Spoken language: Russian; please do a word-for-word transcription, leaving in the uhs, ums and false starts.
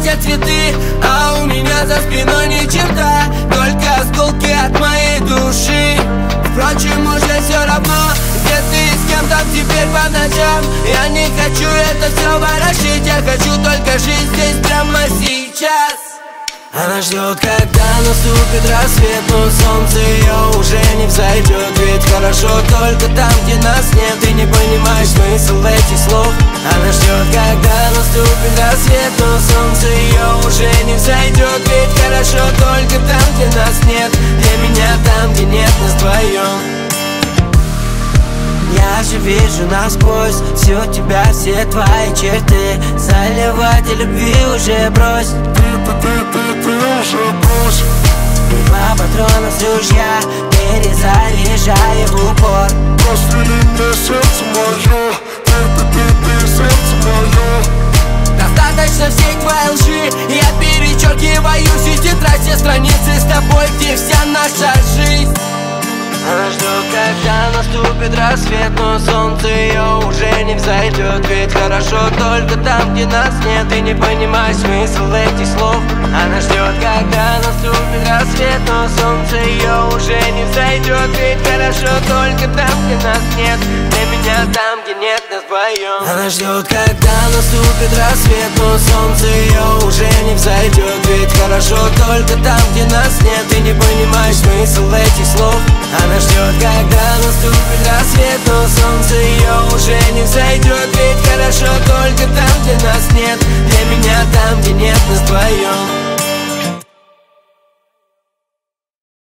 портят цветы, а у меня за спиной ни черта, только осколки от моей души. Впрочем, уже все равно, где ты и с кем там теперь по ночам. Я не хочу это все ворошить, я хочу только жить здесь прямо сейчас. Она ждет, когда наступит рассвет, но солнце ее уже не взойдет. Ведь хорошо только там, где нас нет. Ты не понимаешь смысл этих слов. Она ждет, когда наступит рассвет, но солнце ее уже не взойдет. Ведь хорошо только там, где нас нет. Для меня там, где нет нас вдвоем. Я же вижу насквозь всю тебя, все твои черты. Заливать любви уже брось. Ты, ты, ты, ты, ты уже брось. Два патрона с ружья, перезаряжая в упор. Прострели мне сердце мое. Ты, ты, ты, ты, сердце мое. Достаточно всей твоей лжи. Я перечеркиваю всю тетрадь, все страницы с тобой, где вся наша жизнь. Она ждет, когда наступит рассвет, но солнце ее уже не взойдет. Ведь хорошо только там, где нас нет. Ты не понимаешь смысл этих слов. Она ждет, когда наступит рассвет, но солнце ее уже не взойдет. Ведь хорошо только там, где нас нет. Для меня там, где нет нас вдвоем. Она ждет, когда наступит рассвет, но солнце ее уже не взойдет. Ведь хорошо только там, где нас нет. Ты не понимаешь смысл этих слов. Она ждет, когда наступит рассвет, но солнце ее уже не взойдет. Ведь хорошо только там, где нас нет. Для меня там, где нет нас вдвоем.